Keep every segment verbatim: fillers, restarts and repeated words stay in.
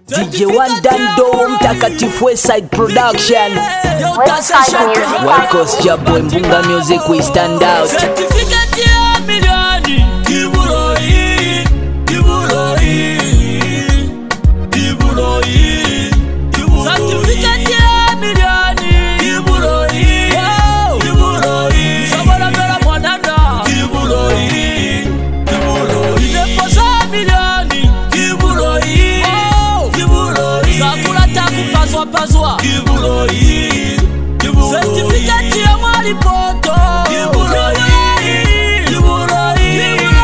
D J One Dando mtakatifu Westside Production. West Coast Jabo Mbunga Music, we stand out. Certificate ya milioni Kibuloi, Kibuloi, Kibuloi, certificate ya milioni Kibuloi, Kibuloi, sabara mera mwanana Kibuloi, Kibuloi, deposa milioni Kibuloi, Kibuloi, sakula taku paswa paswa Kibuloi, Kibuloi, certificate ya mwalipoto Kibuloi, Kibuloi,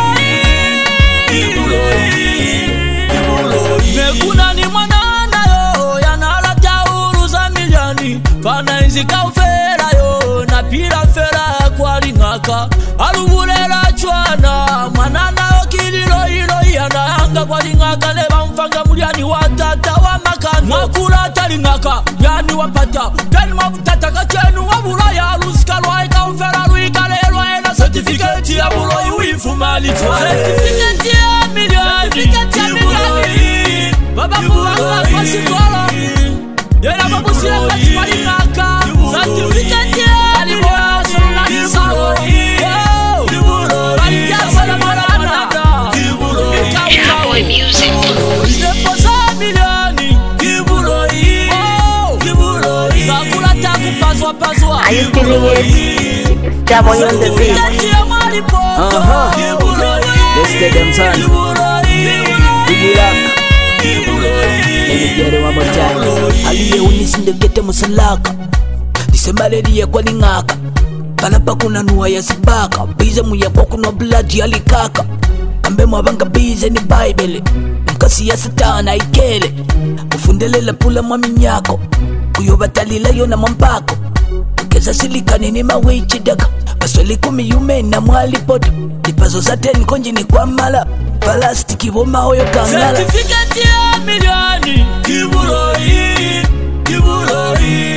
Kibuloi, mekuna ni mwanana yo yanala tauru za milioni pana inzika ufera yo na pira fera kwa lingaka alubulela chwana mwanana yo kililo hilo yananga kwa lingaka leba mfanga muliani watata wa makano mwakula talingaka yani wapata teni mabutata kachenu wabula ya lusika lwaika ufera luika lelwa ena certificate ya buloi wifumali chwa certificate ya milioni Kibuloi, baba muwanga kwa sikolo yena babu siya kachipali naka certificate ya milioni Kibuloi, Kibuloi, bali jasa na marana Cowboy music. deposa milioni Kibuloi, Kibuloi, sakula taku paswa paswa Are you feeling it? It's Jabo on the beat. Uh-huh. Let's get them son. Dig it up. Let me get it one more time. Aliye unisinde kete musalaka disembaleliye kwa lingaka kalapa kuna nuwa ya sibaka bize muya kwa kuna blood ya likaka ambe mwabanga bize ni Bible mkasi ya satana ikele ufundelela pula mwaminyako kuyobatalila yona mwambako keza silikani ni mawichi daga baswali kumi yume na mwalipoto dipazo sateni konji ni kwa mala balastiki woma hoyo kangala certificate ya milioni Kibuloi, Kibuloi,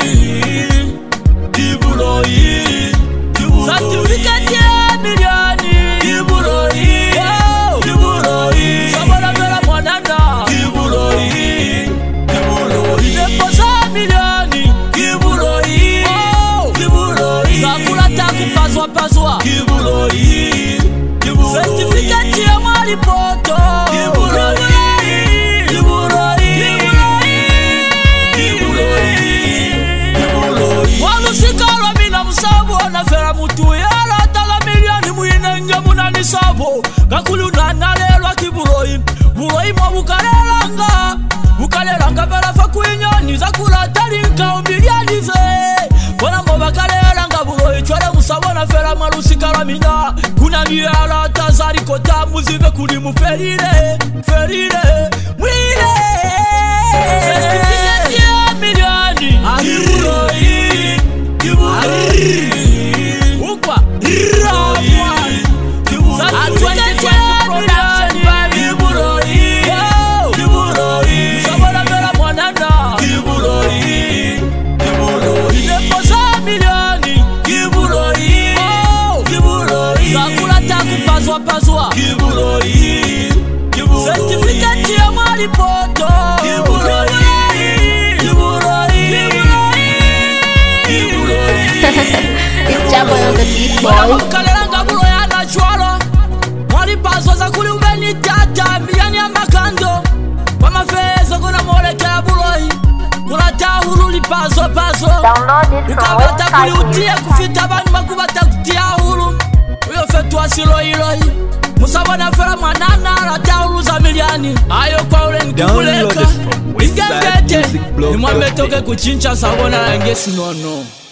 Kibuloi, certificate ya milioni Kibuloi, Kibuloi, sabara mera mwanana Kibuloi, Kibuloi, deposa milioni Kibuloi, Kibuloi, sakula taku paswa paswa Kibuloi, Kibuloi, certificate ya mwalipoto Kibuloi, Kibuloi, Kibuloi, Kibuloi, walusikala mina musabu na fera mutu yala tala milioni muinenge munani sabo kakulu nanalelwa Kibuloi, Buloi mwa bukalelanga bukalelanga barafa kuinyoni zakula talinka umiliani ze kona mwa bakalelanga Buloi chwele musabo na fera malusikala mina kuna niyala tazari kota muzive kuli muferire ferire mwile certificate ya milioni Kibuloi, Kibuloi, ukwa ramwa certificate ya milioni Kibuloi, Kibuloi, sabona mera mwanana Kibuloi, Kibuloi, deposa milioni Kibuloi, Kibuloi, sakula taku paswa paswa Kibuloi, Kibuloi, certificate ya mwalipoto Kibuloi, Kibuloi, Kibuloi, It's Jabo on the beat, boy. kalelanga Buloi anachwalo mwalipazo za kuli ubeni tata milioni ya makando kwa mafezo kuna mwolekea Buloi kuna tahuru lipazo pazo Download it from ukabata kuli website utie music. kufita bani makubata kutia huru uyo fetu asilo iloi musabona fera mwanana la tahuru za miliani ayo kwa ule nkibuleka ingengete ni mwambetoke kuchincha sabona na ngesi nono.